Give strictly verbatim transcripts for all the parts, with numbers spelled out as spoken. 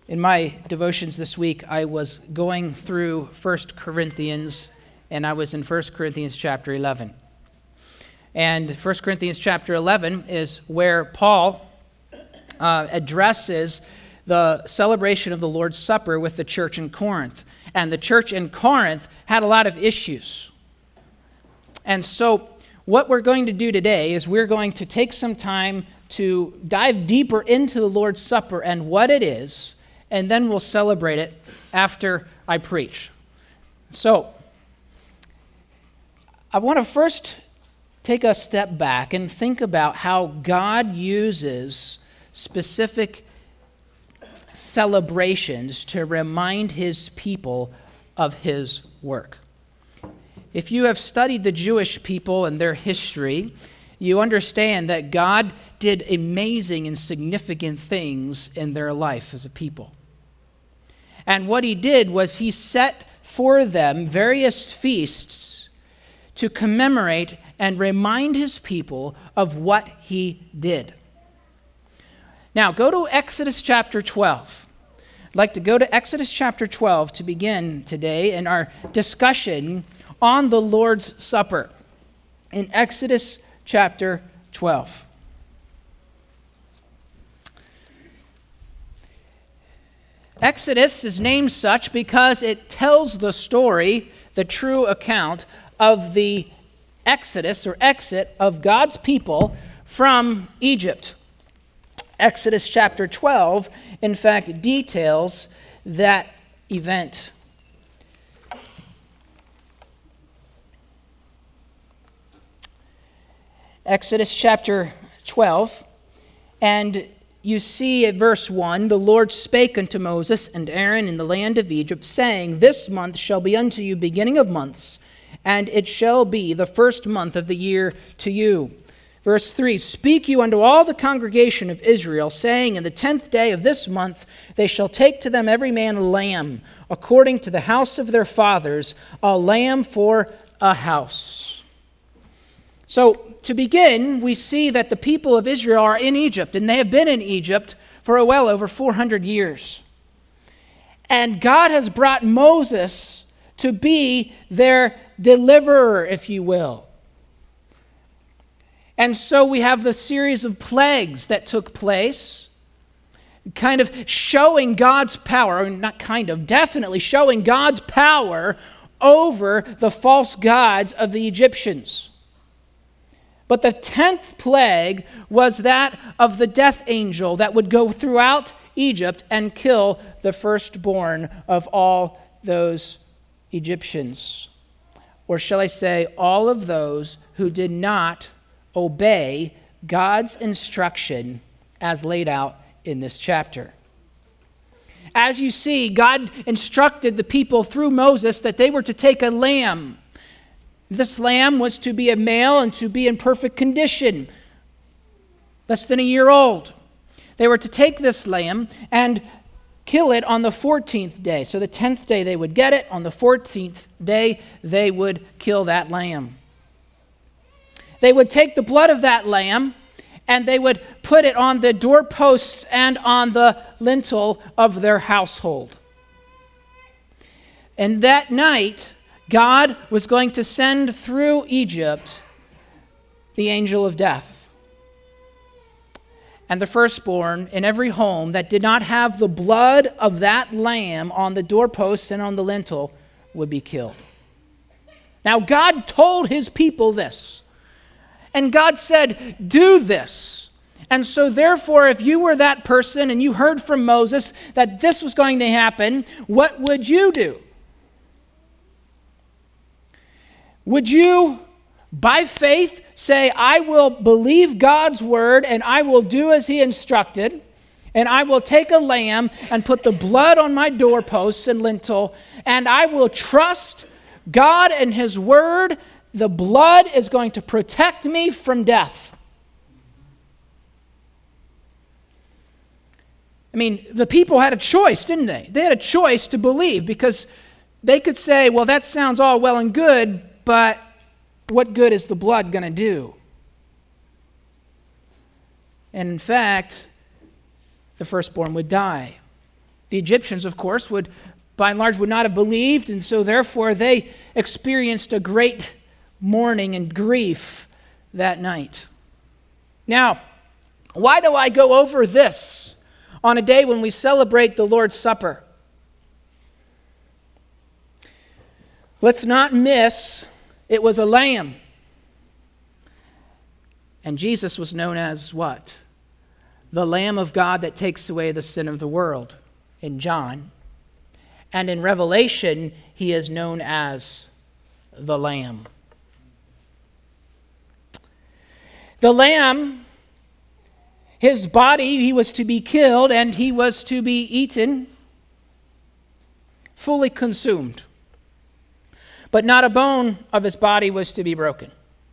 In my devotions this week, I was going through First Corinthians, and I was in First Corinthians chapter eleven. And First Corinthians chapter eleven is where Paul uh, addresses the celebration of the Lord's Supper with the church in Corinth. And the church in Corinth had a lot of issues. And so what we're going to do today is we're going to take some time to dive deeper into the Lord's Supper and what it is, and then we'll celebrate it after I preach. So, I want to first take a step back and think about how God uses specific celebrations to remind his people of his work. If you have studied the Jewish people and their history, you understand that God did amazing and significant things in their life as a people. And what he did was he set for them various feasts to commemorate and remind his people of what he did. Now, go to Exodus chapter twelve. I'd like to go to Exodus chapter twelve to begin today in our discussion on the Lord's Supper. In Exodus chapter twelve. Exodus is named such because it tells the story, the true account of the exodus or exit of God's people from Egypt. Exodus chapter twelve, in fact, details that event. Exodus chapter twelve, and you see at verse one, the Lord spake unto Moses and Aaron in the land of Egypt, saying, This month shall be unto you beginning of months, and it shall be the first month of the year to you. Verse three, Speak you unto all the congregation of Israel, saying, In the tenth day of this month they shall take to them every man a lamb, according to the house of their fathers, a lamb for a house. So, to begin, we see that the people of Israel are in Egypt, and they have been in Egypt for well over four hundred years. And God has brought Moses to be their deliverer, if you will. And so we have the series of plagues that took place, kind of showing God's power, or not kind of, definitely showing God's power over the false gods of the Egyptians. But the tenth plague was that of the death angel that would go throughout Egypt and kill the firstborn of all those Egyptians. Or shall I say, all of those who did not obey God's instruction as laid out in this chapter. As you see, God instructed the people through Moses that they were to take a lamb. This lamb was to be a male and to be in perfect condition, less than a year old. They were to take this lamb and kill it on the fourteenth day. So the tenth day they would get it. On the fourteenth day, they would kill that lamb. They would take the blood of that lamb and they would put it on the doorposts and on the lintel of their household. And that night, God was going to send through Egypt the angel of death. And the firstborn in every home that did not have the blood of that lamb on the doorposts and on the lintel would be killed. Now, God told his people this. And God said, do this. And so therefore, if you were that person and you heard from Moses that this was going to happen, what would you do? Would you, by faith, say, I will believe God's word and I will do as he instructed, and I will take a lamb and put the blood on my doorposts and lintel, and I will trust God and his word, the blood is going to protect me from death? I mean, the people had a choice, didn't they? They had a choice to believe, because they could say, well, that sounds all well and good, but what good is the blood going to do? And in fact, the firstborn would die. The Egyptians, of course, would, by and large, would not have believed, and so therefore they experienced a great mourning and grief that night. Now, why do I go over this on a day when we celebrate the Lord's Supper? Let's not miss, it was a lamb. And Jesus was known as what? The Lamb of God that takes away the sin of the world in John. And in Revelation, he is known as the Lamb. The Lamb, his body, he was to be killed and he was to be eaten, fully consumed. But not a bone of his body was to be broken.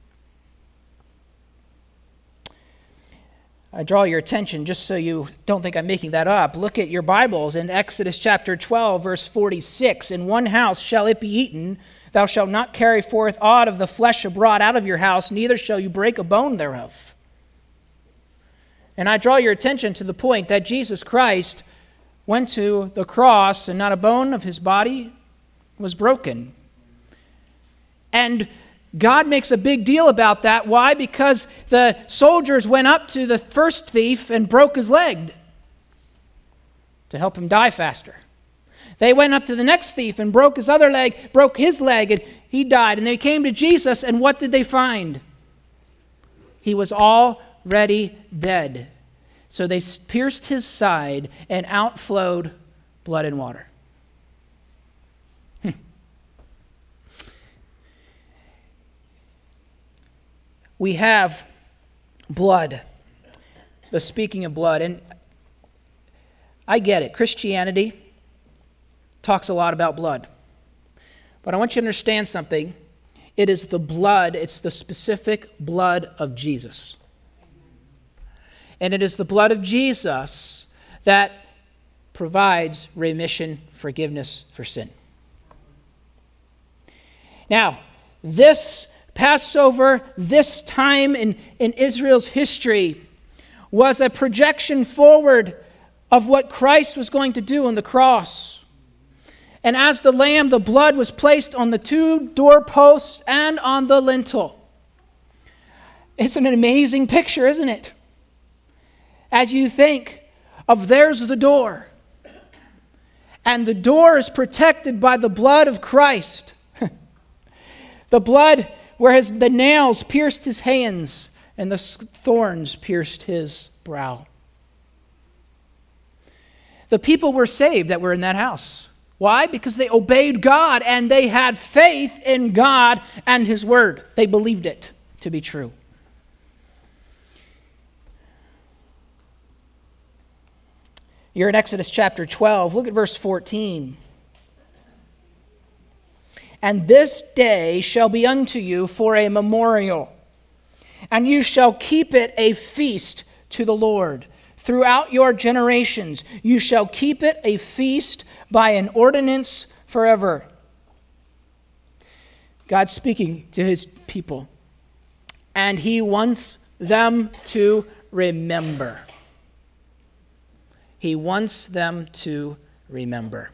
I draw your attention, just so you don't think I'm making that up. Look at your Bibles in Exodus chapter twelve, verse forty-six. In one house shall it be eaten. Thou shalt not carry forth aught of the flesh abroad out of your house, neither shall you break a bone thereof. And I draw your attention to the point that Jesus Christ went to the cross and not a bone of his body was broken. And God makes a big deal about that. Why? Because the soldiers went up to the first thief and broke his leg to help him die faster. They went up to the next thief and broke his other leg, broke his leg, and he died. And they came to Jesus, and what did they find? He was already dead. So they pierced his side, and out flowed blood and water. We have blood, the speaking of blood. And I get it. Christianity talks a lot about blood. But I want you to understand something. It is the blood, it's the specific blood of Jesus. And it is the blood of Jesus that provides remission, forgiveness for sin. Now, this Passover, this time in, in Israel's history, was a projection forward of what Christ was going to do on the cross. And as the lamb, the blood was placed on the two doorposts and on the lintel. It's an amazing picture, isn't it? As you think of there's the door, and the door is protected by the blood of Christ. The blood where his, the nails pierced his hands and the thorns pierced his brow. The people were saved that were in that house. Why? Because they obeyed God and they had faith in God and his word. They believed it to be true. You're in Exodus chapter twelve. Look at verse fourteen. And this day shall be unto you for a memorial, and you shall keep it a feast to the Lord. Throughout your generations, you shall keep it a feast by an ordinance forever. God speaking to his people, and he wants them to remember. He wants them to remember.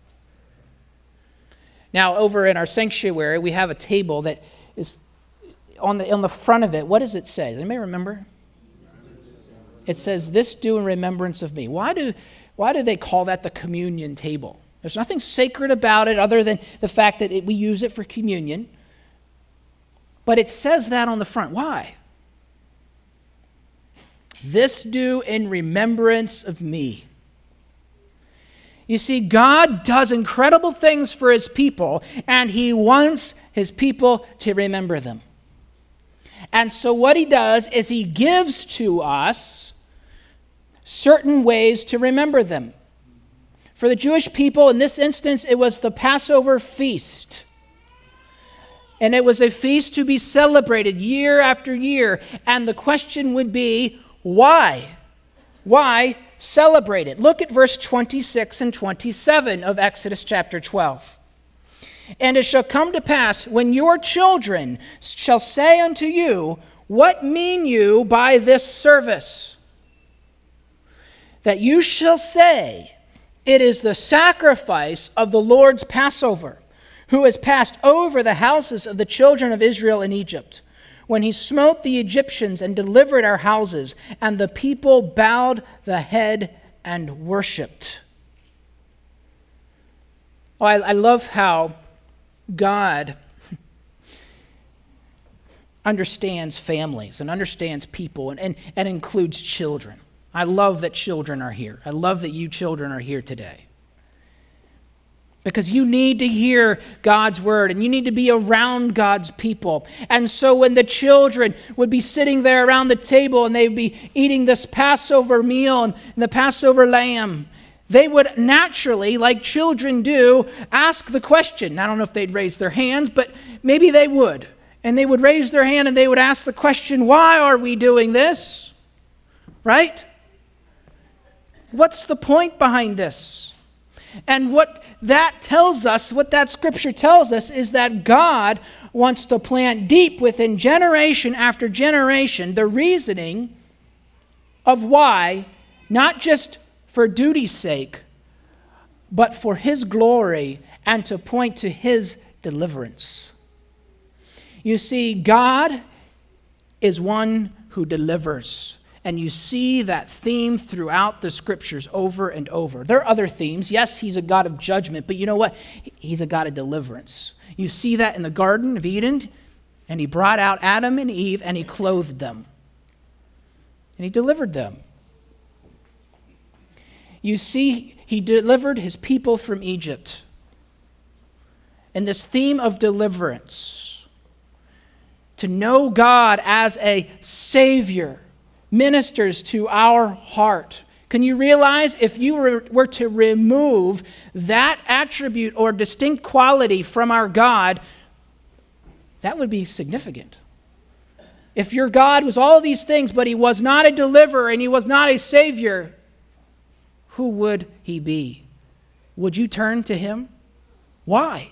Now, over in our sanctuary, we have a table that is on the on the front of it. What does it say? Does anybody remember? It says, "This do in remembrance of me." Why do why do they call that the communion table? There's nothing sacred about it other than the fact that it, we use it for communion. But it says that on the front. Why? This do in remembrance of me. You see, God does incredible things for his people, and he wants his people to remember them. And so what he does is he gives to us certain ways to remember them. For the Jewish people, in this instance, it was the Passover feast. And it was a feast to be celebrated year after year. And the question would be, why? Why celebrate it? Look at verse twenty-six and twenty-seven of Exodus chapter twelve. And it shall come to pass, when your children shall say unto you, what mean you by this service? That you shall say, It is the sacrifice of the Lord's Passover, who has passed over the houses of the children of Israel in Egypt, when he smote the Egyptians and delivered our houses, and the people bowed the head and worshipped. Oh, I, I love how God understands families and understands people and, and, and includes children. I love that children are here. I love that you children are here today. Because you need to hear God's word and you need to be around God's people. And so when the children would be sitting there around the table and they'd be eating this Passover meal and the Passover lamb, they would naturally, like children do, ask the question. I don't know if they'd raise their hands, but maybe they would. And they would raise their hand and they would ask the question, why are we doing this? Right? What's the point behind this? And what that tells us, what that scripture tells us, is that God wants to plant deep within generation after generation the reasoning of why, not just for duty's sake, but for his glory and to point to his deliverance. You see, God is one who delivers. And you see that theme throughout the scriptures over and over. There are other themes. Yes, he's a God of judgment, but you know what? He's a God of deliverance. You see that in the Garden of Eden, and he brought out Adam and Eve, and he clothed them. And he delivered them. You see, he delivered his people from Egypt. And this theme of deliverance, to know God as a Savior, ministers to our heart. Can you realize if you were, were to remove that attribute or distinct quality from our God, that would be significant. If your God was all these things, but he was not a deliverer and he was not a savior, who would he be? Would you turn to him? Why?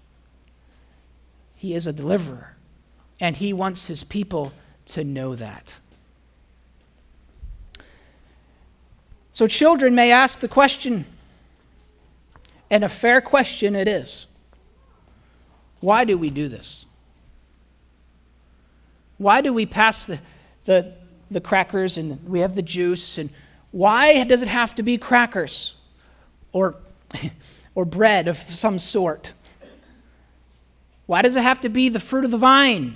He is a deliverer, and he wants his people to know that. So children may ask the question, and a fair question it is, why do we do this? Why do we pass the, the, the crackers and we have the juice, and why does it have to be crackers or, or bread of some sort? Why does it have to be the fruit of the vine?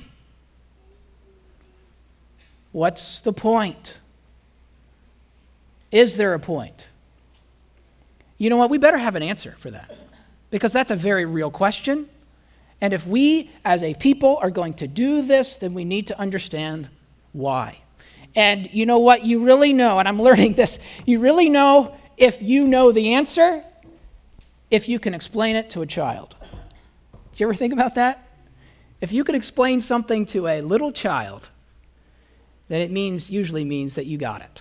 What's the point? Is there a point? You know what? We better have an answer for that, because that's a very real question. And if we as a people are going to do this, then we need to understand why. And you know what? You really know, and I'm learning this, you really know if you know the answer, if you can explain it to a child. Did you ever think about that? If you can explain something to a little child, then it means, usually means that you got it.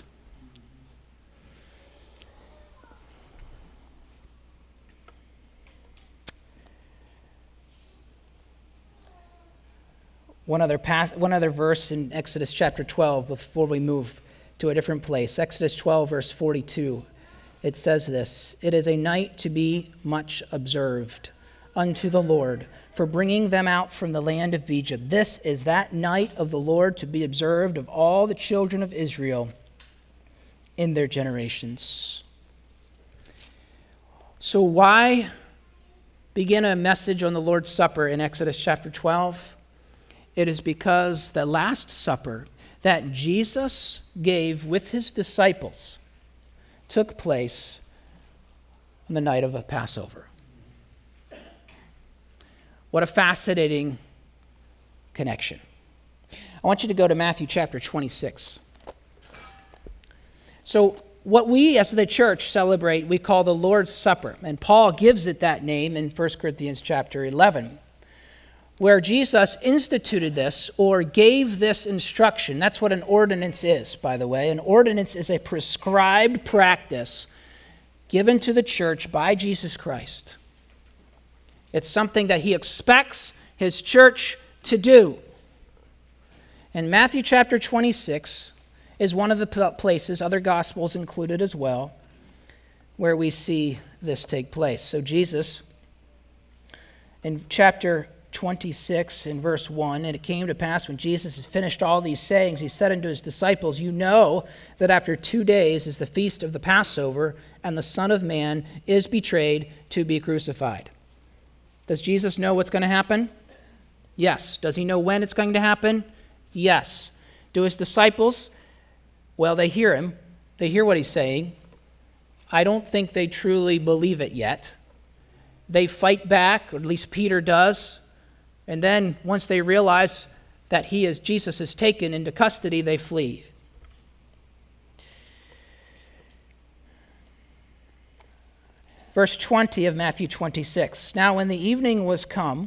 One other pass, one other verse in Exodus chapter twelve before we move to a different place. Exodus twelve, verse forty-two. It says this, "It is a night to be much observed unto the Lord, for bringing them out from the land of Egypt. This is that night of the Lord to be observed of all the children of Israel in their generations." So why begin a message on the Lord's Supper in Exodus chapter twelve? It is because the Last Supper that Jesus gave with his disciples took place on the night of a Passover. What a fascinating connection. I want you to go to Matthew chapter twenty-six. So what we as the church celebrate, we call the Lord's Supper. And Paul gives it that name in First Corinthians chapter eleven. Where Jesus instituted this or gave this instruction. That's what an ordinance is, by the way. An ordinance is a prescribed practice given to the church by Jesus Christ. It's something that he expects his church to do. And Matthew chapter twenty-six is one of the places, other gospels included as well, where we see this take place. So Jesus, in chapter twenty-six, in verse one, and it came to pass when Jesus had finished all these sayings, he said unto his disciples, you know that after two days is the feast of the Passover, and the Son of Man is betrayed to be crucified. Does Jesus know what's going to happen? Yes. Does he know when it's going to happen? Yes. Do his disciples? Well, they hear him. They hear what he's saying. I don't think they truly believe it yet. They fight back, or at least Peter does. And then once they realize that he is Jesus is taken into custody, they flee. Verse twenty of Matthew twenty-six. Now when the evening was come,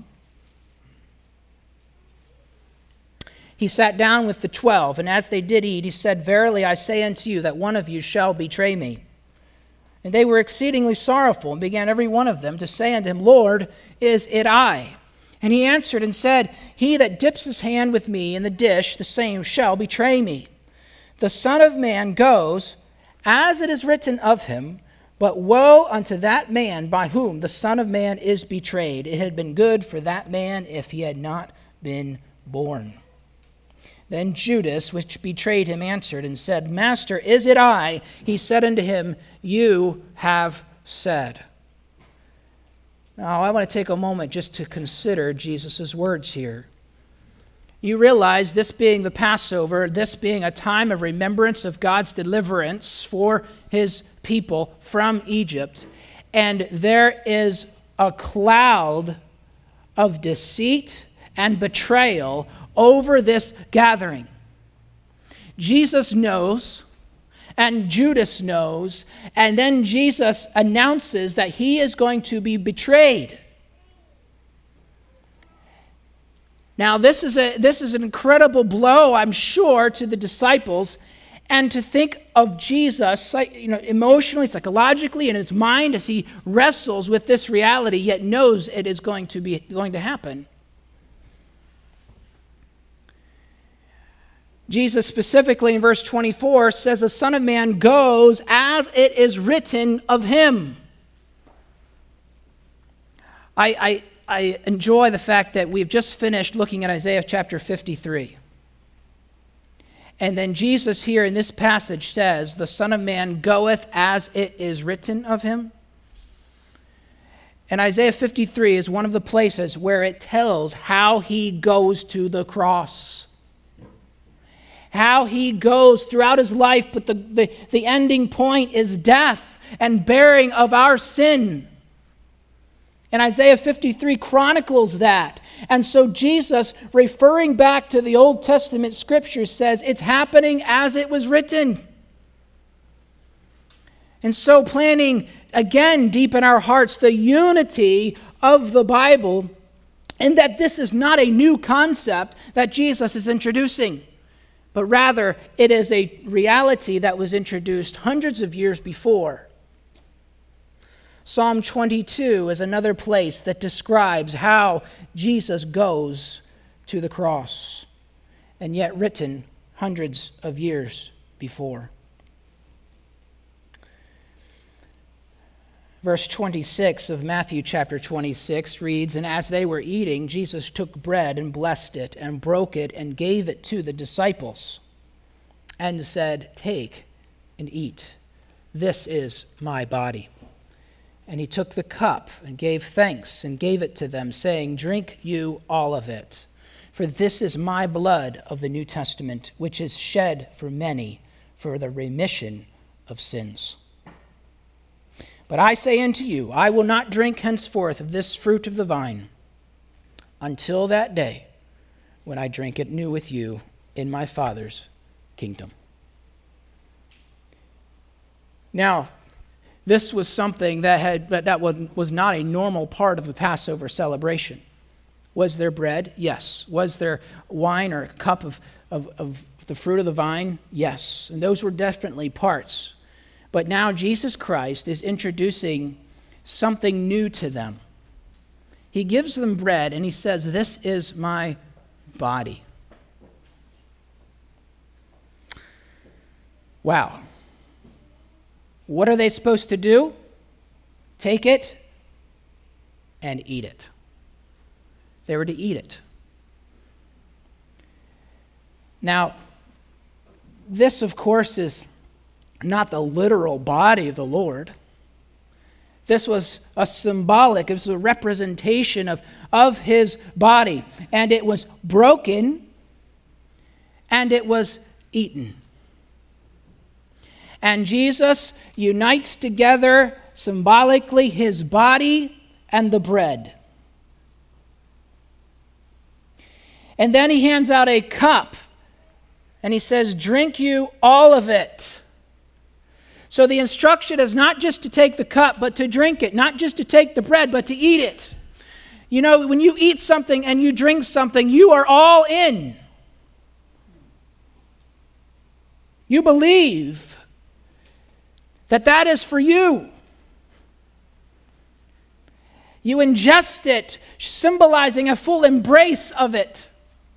he sat down with the twelve, and as they did eat, he said, verily I say unto you that one of you shall betray me. And they were exceedingly sorrowful, and began every one of them to say unto him, Lord, is it I? And he answered and said, he that dips his hand with me in the dish, the same shall betray me. The Son of Man goes, as it is written of him, but woe unto that man by whom the Son of Man is betrayed. It had been good for that man if he had not been born. Then Judas, which betrayed him, answered and said, Master, is it I? He said unto him, you have said. Now, I want to take a moment just to consider Jesus' words here. You realize this being the Passover, this being a time of remembrance of God's deliverance for his people from Egypt, and there is a cloud of deceit and betrayal over this gathering. Jesus knows, and Judas knows, and then Jesus announces that he is going to be betrayed. Now, this is a this is an incredible blow, I'm sure, to the disciples, and to think of Jesus, you know, emotionally, psychologically, in his mind as he wrestles with this reality, yet knows it is going to be going to happen. Jesus specifically in verse twenty-four says, the Son of Man goes as it is written of him. I, I, I enjoy the fact that we've just finished looking at Isaiah chapter fifty-three. And then Jesus here in this passage says, the Son of Man goeth as it is written of him. And Isaiah fifty-three is one of the places where it tells how he goes to the cross. How he goes throughout his life, but the, the, the ending point is death and bearing of our sin. And Isaiah fifty-three chronicles that. And so Jesus, referring back to the Old Testament scriptures, says it's happening as it was written. And so planting again deep in our hearts the unity of the Bible, and that this is not a new concept that Jesus is introducing, but rather it is a reality that was introduced hundreds of years before. Psalm twenty-two is another place that describes how Jesus goes to the cross, and yet written hundreds of years before. Verse twenty-six of Matthew chapter twenty-six reads, and as they were eating, Jesus took bread and blessed it and broke it and gave it to the disciples and said, take and eat. This is my body. And he took the cup and gave thanks and gave it to them, saying, drink you all of it. For this is my blood of the New Testament, which is shed for many for the remission of sins. But I say unto you, I will not drink henceforth of this fruit of the vine until that day when I drink it new with you in my Father's kingdom. Now, this was something that had that was not a normal part of the Passover celebration. Was there bread? Yes. Was there wine or a cup of, of, of the fruit of the vine? Yes. And those were definitely parts. But now Jesus Christ is introducing something new to them. He gives them bread and he says, this is my body. Wow. What are they supposed to do? take it and eat it. They were to eat it. Now, this, of course, is not the literal body of the Lord. This was a symbolic, it was a representation of, of his body. And it was broken and it was eaten. And Jesus unites together symbolically his body and the bread. And then he hands out a cup and he says, drink you all of it. So the instruction is not just to take the cup, but to drink it. Not just to take the bread, but to eat it. You know, when you eat something and you drink something, you are all in. You believe that that is for you. You ingest it, symbolizing a full embrace of it.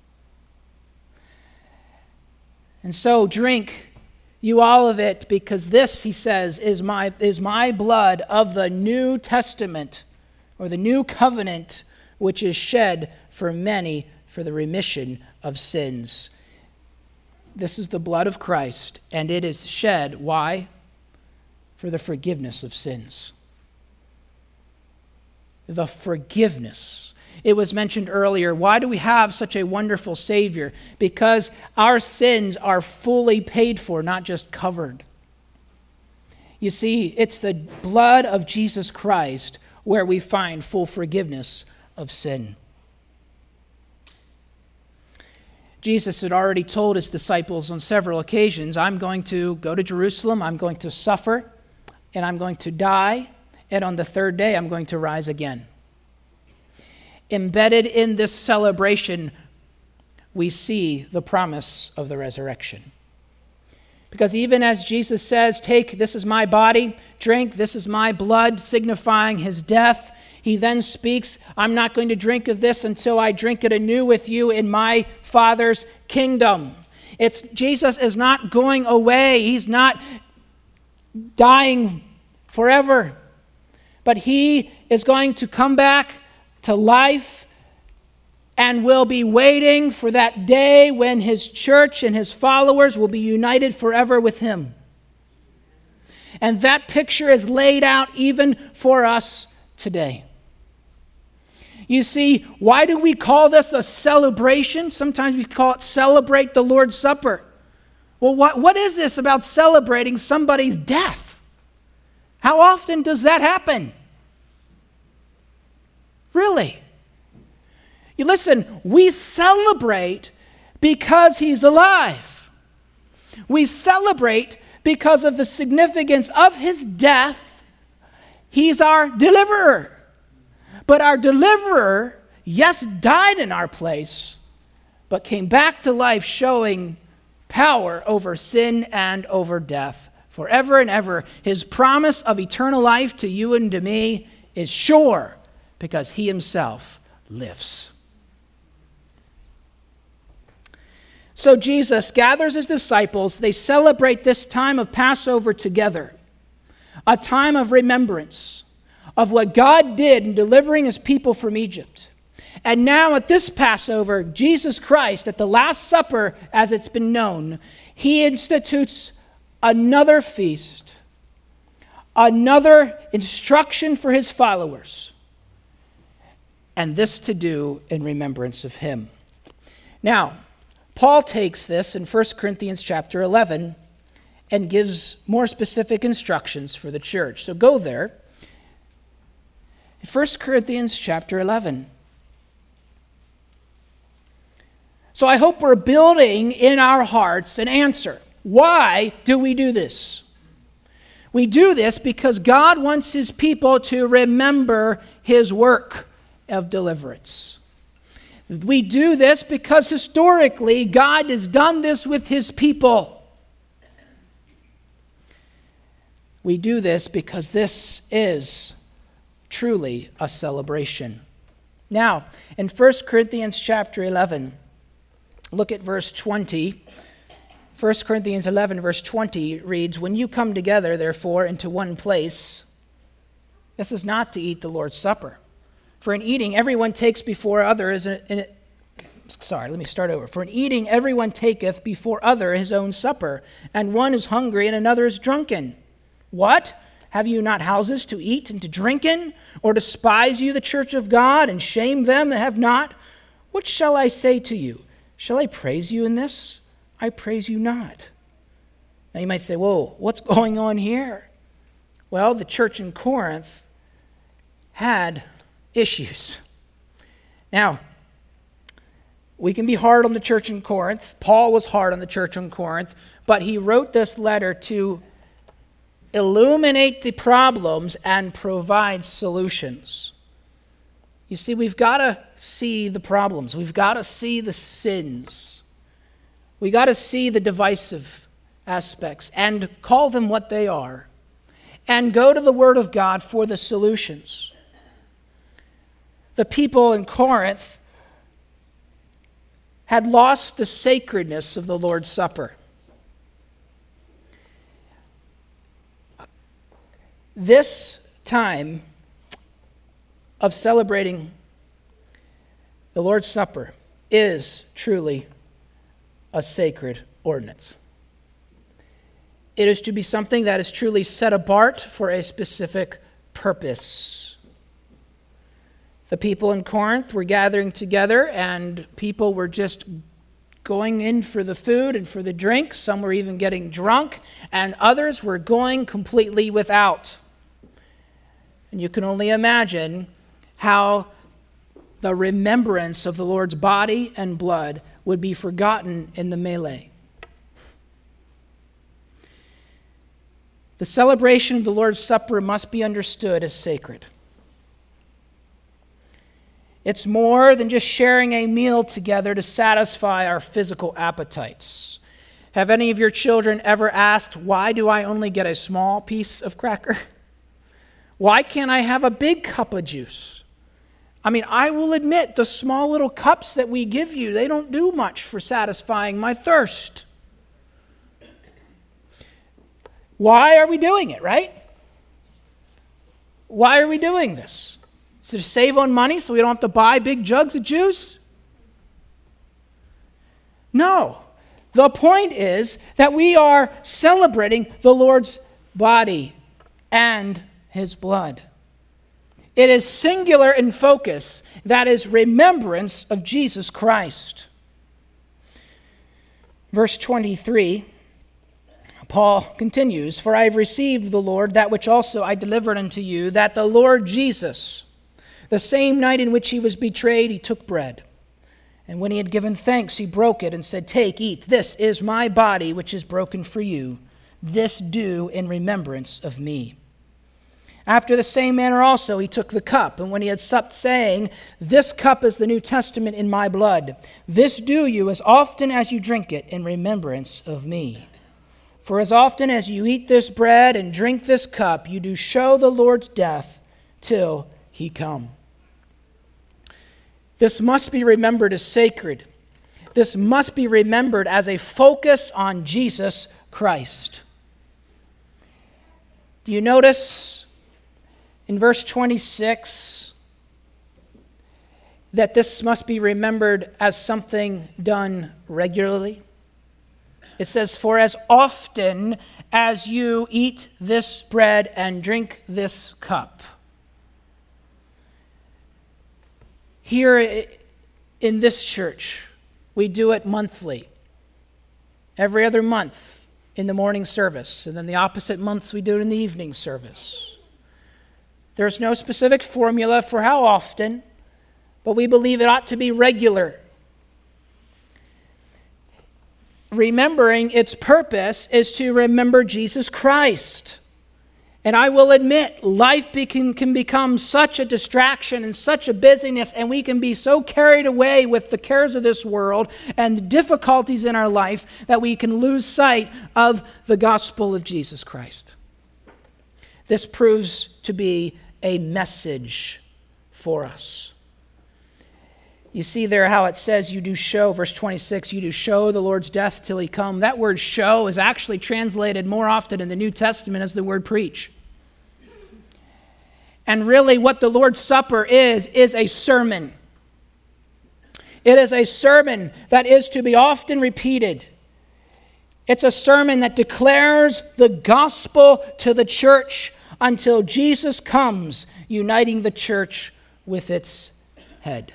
And so drink you all of it, because this, he says, is my, is my blood of the New Testament, or the new covenant, which is shed for many for the remission of sins. This is the blood of Christ, and it is shed, why? For the forgiveness of sins. The forgiveness. It was mentioned earlier, why do we have such a wonderful Savior? Because our sins are fully paid for, not just covered. You see, it's the blood of Jesus Christ where we find full forgiveness of sin. Jesus had already told his disciples on several occasions, I'm going to go to Jerusalem, I'm going to suffer, and I'm going to die, and on the third day I'm going to rise again. Embedded in this celebration, we see the promise of the resurrection. Because even as Jesus says, take, this is my body, drink, this is my blood, signifying his death, he then speaks, I'm not going to drink of this until I drink it anew with you in my Father's kingdom. It's Jesus is not going away. He's not dying forever. But he is going to come back to life and will be waiting for that day when his church and his followers will be united forever with him. And that picture is laid out even for us today. You see, why do we call this a celebration? Sometimes we call it celebrate the Lord's Supper. Well, what, what is this about celebrating somebody's death? How often does that happen? Really? You listen, we celebrate because he's alive. We celebrate because of the significance of his death. He's our deliverer. But our deliverer, yes, died in our place, but came back to life showing power over sin and over death forever and ever. His promise of eternal life to you and to me is sure, because he himself lives. So Jesus gathers his disciples. They celebrate this time of Passover together, a time of remembrance of what God did in delivering his people from Egypt. And now at this Passover, Jesus Christ, at the Last Supper, as it's been known, he institutes another feast, another instruction for his followers, and this to do in remembrance of him. Now, Paul takes this in First Corinthians chapter eleven and gives more specific instructions for the church. So go there. First Corinthians chapter eleven. So I hope we're building in our hearts an answer. Why do we do this? We do this because God wants his people to remember his work of deliverance. We do this because historically God has done this with his people. We do this because this is truly a celebration. Now, in First Corinthians chapter eleven, look at verse twenty. First Corinthians eleven, verse twenty reads, when you come together, therefore, into one place, This is not to eat the Lord's Supper. For in eating, everyone takes before other is a, in, sorry, let me start over. For in eating, everyone taketh before other his own supper, and one is hungry and another is drunken. What? Have you not houses to eat and to drink in? Or despise you the church of God, and shame them that have not? What shall I say to you? Shall I praise you in this? I praise you not. Now you might say, whoa, what's going on here? Well, the church in Corinth had issues. Now, we can be hard on the church in Corinth. Paul was hard on the church in Corinth, but he wrote this letter to illuminate the problems and provide solutions. You see, we've got to see the problems. We've got to see the sins. We've got to see the divisive aspects and call them what they are, and go to the Word of God for the solutions. The people in Corinth had lost the sacredness of the Lord's Supper. This time of celebrating the Lord's Supper is truly a sacred ordinance. It is to be something that is truly set apart for a specific purpose. The people in Corinth were gathering together, and people were just going in for the food and for the drink. Some were even getting drunk, and others were going completely without. And you can only imagine how the remembrance of the Lord's body and blood would be forgotten in the melee. The celebration of the Lord's Supper must be understood as sacred. It's more than just sharing a meal together to satisfy our physical appetites. Have any of your children ever asked, why do I only get a small piece of cracker? Why can't I have a big cup of juice? I mean, I will admit, the small little cups that we give you, they don't do much for satisfying my thirst. Why are we doing it, right? Why are we doing this? Is it to save on money so we don't have to buy big jugs of juice? No. The point is that we are celebrating the Lord's body and his blood. It is singular in focus. That is remembrance of Jesus Christ. Verse twenty-three, Paul continues, For I have received of the Lord that which also I delivered unto you, that the Lord Jesus, the same night in which he was betrayed, he took bread. And when he had given thanks, he broke it and said, Take, eat, this is my body which is broken for you. This do in remembrance of me. After the same manner also he took the cup, and when he had supped, saying, This cup is the New Testament in my blood. This do you as often as you drink it in remembrance of me. For as often as you eat this bread and drink this cup, you do show the Lord's death till he come. This must be remembered as sacred. This must be remembered as a focus on Jesus Christ. Do you notice in verse twenty-six that this must be remembered as something done regularly? It says, For as often as you eat this bread and drink this cup. Here in this church, we do it monthly. Every other month in the morning service. And then the opposite months we do it in the evening service. There's no specific formula for how often, but we believe it ought to be regular. Remembering its purpose is to remember Jesus Christ. And I will admit, life can, can become such a distraction and such a busyness, and we can be so carried away with the cares of this world and the difficulties in our life that we can lose sight of the gospel of Jesus Christ. This proves to be a message for us. You see there how it says you do show, verse twenty-six, you do show the Lord's death till he come. That word show is actually translated more often in the New Testament as the word preach. And really what the Lord's Supper is, is a sermon. It is a sermon that is to be often repeated. It's a sermon that declares the gospel to the church until Jesus comes, uniting the church with its head.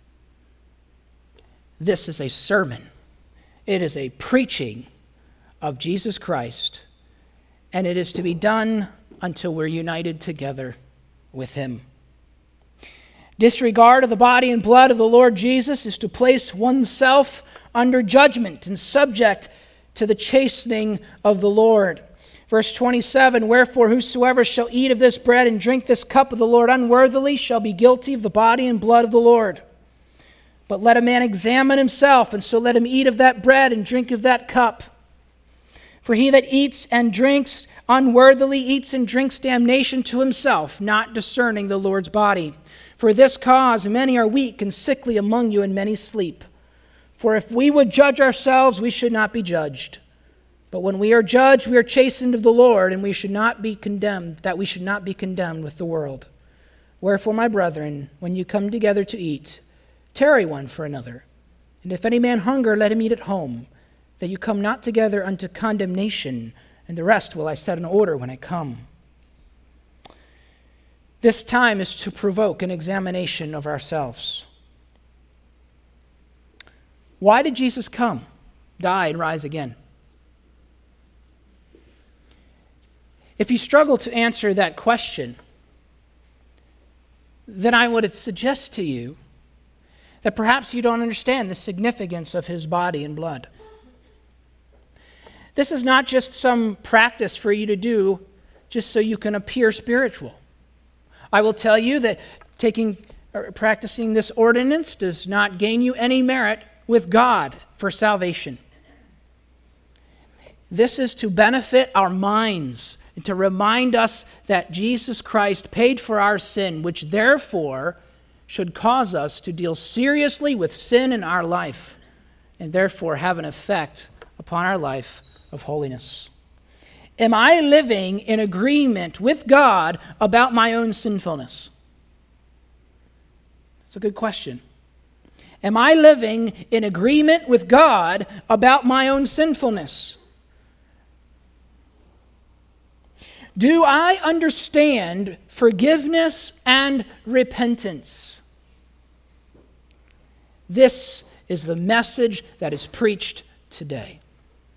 This is a sermon. It is a preaching of Jesus Christ, and it is to be done until we're united together with him. Disregard of the body and blood of the Lord Jesus is to place oneself under judgment and subject to the chastening of the Lord. Verse twenty-seven, wherefore whosoever shall eat of this bread and drink this cup of the Lord unworthily shall be guilty of the body and blood of the Lord. But let a man examine himself, and so let him eat of that bread and drink of that cup. For he that eats and drinks unworthily eats and drinks damnation to himself, not discerning the Lord's body. For this cause many are weak and sickly among you, and many sleep. For if we would judge ourselves, we should not be judged. But when we are judged, we are chastened of the Lord, and we should not be condemned, that we should not be condemned with the world. Wherefore, my brethren, when you come together to eat, tarry one for another. And if any man hunger, let him eat at home, that you come not together unto condemnation, and the rest will I set in order when I come. This time is to provoke an examination of ourselves. Why did Jesus come, die, and rise again? If you struggle to answer that question, then I would suggest to you that perhaps you don't understand the significance of his body and blood. This is not just some practice for you to do just so you can appear spiritual. I will tell you that taking or practicing this ordinance does not gain you any merit with God for salvation. This is to benefit our minds and to remind us that Jesus Christ paid for our sin, which therefore should cause us to deal seriously with sin in our life and therefore have an effect upon our life of holiness. Am I living in agreement with God about my own sinfulness? That's a good question. Am I living in agreement with God about my own sinfulness? Do I understand forgiveness and repentance? This is the message that is preached today.